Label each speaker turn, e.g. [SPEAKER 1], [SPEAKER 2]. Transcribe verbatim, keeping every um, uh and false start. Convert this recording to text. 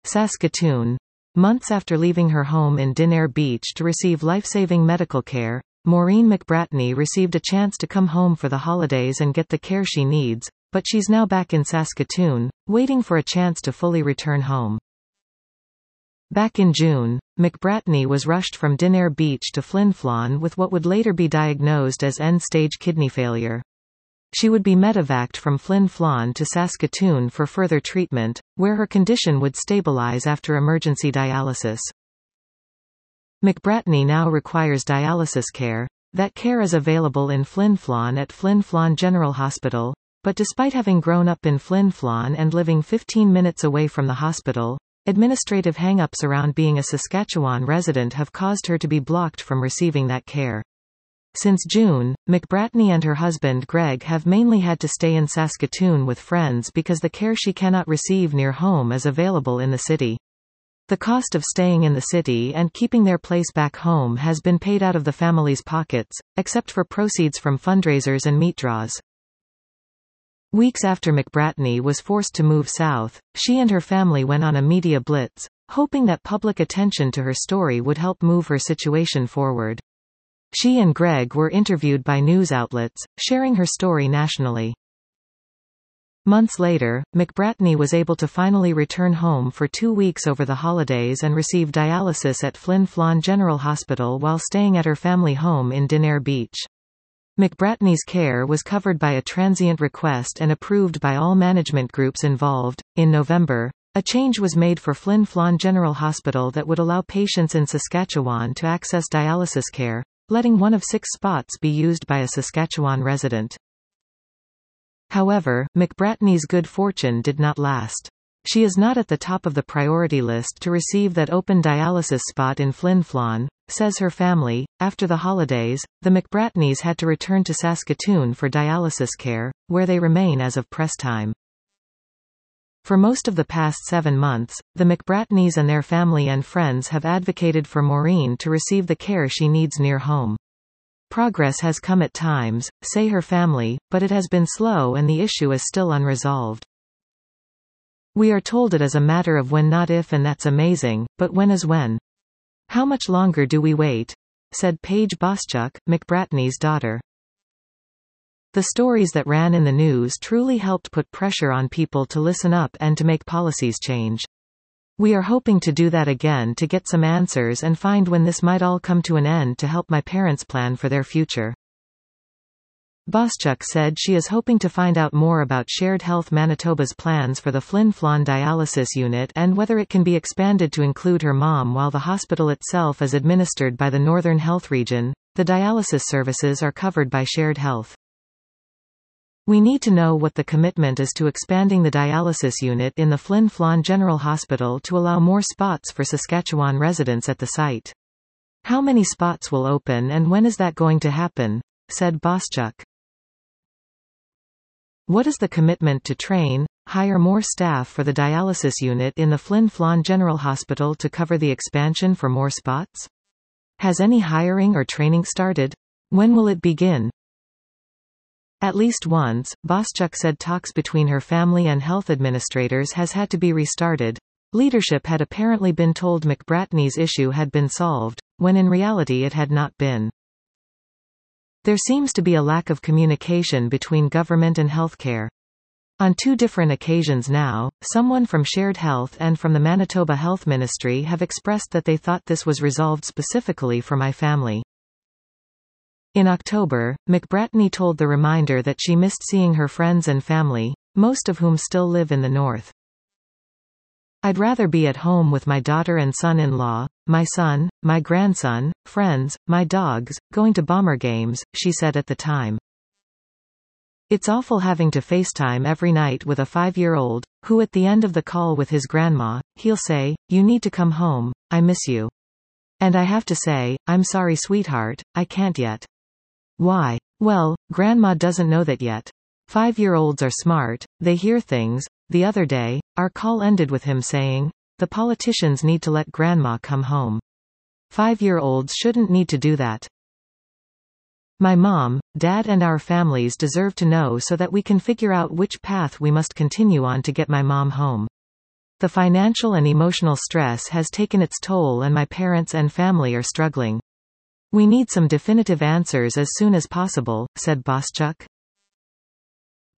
[SPEAKER 1] Saskatoon. Months after leaving her home in Dinair Beach to receive life-saving medical care, Maureen McBratney received a chance to come home for the holidays and get the care she needs, but she's now back in Saskatoon, waiting for a chance to fully return home. Back in June, McBratney was rushed from Dinair Beach to Flin Flon with what would later be diagnosed as end-stage kidney failure. She would be medevaced from Flin Flon to Saskatoon for further treatment, where her condition would stabilize after emergency dialysis. McBratney now requires dialysis care. That care is available in Flin Flon at Flin Flon General Hospital, but despite having grown up in Flin Flon and living fifteen minutes away from the hospital, administrative hang-ups around being a Saskatchewan resident have caused her to be blocked from receiving that care. Since June, McBratney and her husband Greg have mainly had to stay in Saskatoon with friends because the care she cannot receive near home is available in the city. The cost of staying in the city and keeping their place back home has been paid out of the family's pockets, except for proceeds from fundraisers and meat draws. Weeks after McBratney was forced to move south, she and her family went on a media blitz, hoping that public attention to her story would help move her situation forward. She and Greg were interviewed by news outlets, sharing her story nationally. Months later, McBratney was able to finally return home for two weeks over the holidays and receive dialysis at Flin Flon General Hospital while staying at her family home in Dinair Beach. McBratney's care was covered by a transient request and approved by all management groups involved. In November, a change was made for Flin Flon General Hospital that would allow patients in Saskatchewan to access dialysis care, letting one of six spots be used by a Saskatchewan resident. However, McBratney's good fortune did not last. She is not at the top of the priority list to receive that open dialysis spot in Flin Flon, says her family. After the holidays, the McBratneys had to return to Saskatoon for dialysis care, where they remain as of press time. For most of the past seven months, the McBratneys and their family and friends have advocated for Maureen to receive the care she needs near home. Progress has come at times, say her family, but it has been slow and the issue is still unresolved. We are told it is a matter of when, not if, and that's amazing, but when is when. How much longer do we wait? Said Paige Boschuk, McBratney's daughter. The stories that ran in the news truly helped put pressure on people to listen up and to make policies change. We are hoping to do that again to get some answers and find when this might all come to an end to help my parents plan for their future. Boschuk said she is hoping to find out more about Shared Health Manitoba's plans for the Flin Flon dialysis unit and whether it can be expanded to include her mom while the hospital itself is administered by the Northern Health Region. The dialysis services are covered by Shared Health. We need to know what the commitment is to expanding the dialysis unit in the Flin Flon General Hospital to allow more spots for Saskatchewan residents at the site. How many spots will open and when is that going to happen? Said Boschuk. What is the commitment to train, hire more staff for the dialysis unit in the Flin Flon General Hospital to cover the expansion for more spots? Has any hiring or training started? When will it begin? At least once, Boschuk said talks between her family and health administrators has had to be restarted. Leadership had apparently been told McBratney's issue had been solved, when in reality it had not been. There seems to be a lack of communication between government and healthcare. On two different occasions now, someone from Shared Health and from the Manitoba Health Ministry have expressed that they thought this was resolved specifically for my family. In October, McBratney told The Reminder that she missed seeing her friends and family, most of whom still live in the north. I'd rather be at home with my daughter and son-in-law, my son, my grandson, friends, my dogs, going to Bomber games, she said at the time. It's awful having to FaceTime every night with a five-year-old, who at the end of the call with his grandma, he'll say, "You need to come home, I miss you." And I have to say, "I'm sorry sweetheart, I can't yet." Why? Well, Grandma doesn't know that yet. Five-year-olds are smart, they hear things. The other day, our call ended with him saying, "The politicians need to let Grandma come home. Five-year-olds shouldn't need to do that." My mom, dad and our families deserve to know so that we can figure out which path we must continue on to get my mom home. The financial and emotional stress has taken its toll and my parents and family are struggling. We need some definitive answers as soon as possible, said Boschuk.